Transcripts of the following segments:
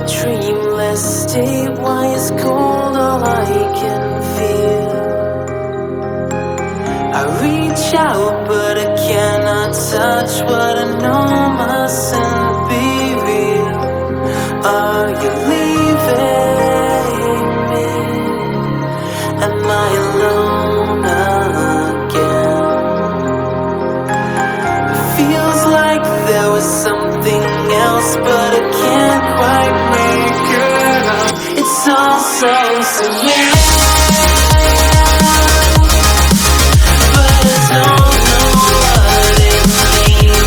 dreamless state. Why is cold all I can feel? I reach out but I cannot touch what I know mustn't be real. Are you leaving me? Am I alone again? It feels like there was something else, but I can't quite make it out. It's all so surreal, but I don't know what it means.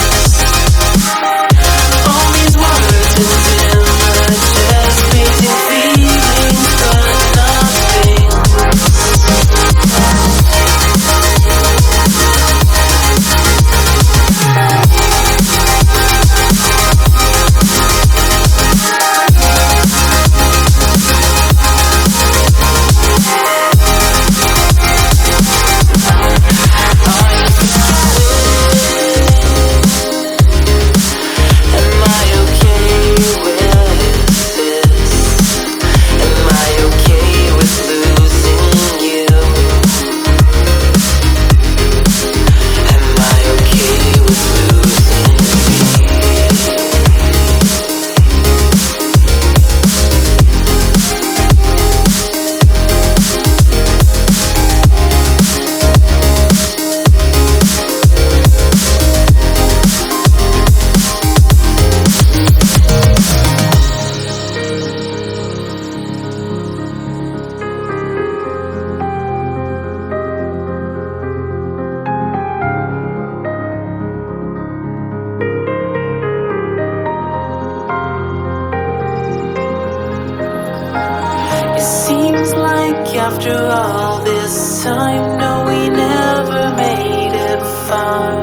All these words and images, fleeting feelings, but nothing. It seems like after all this time, no, we never made it far.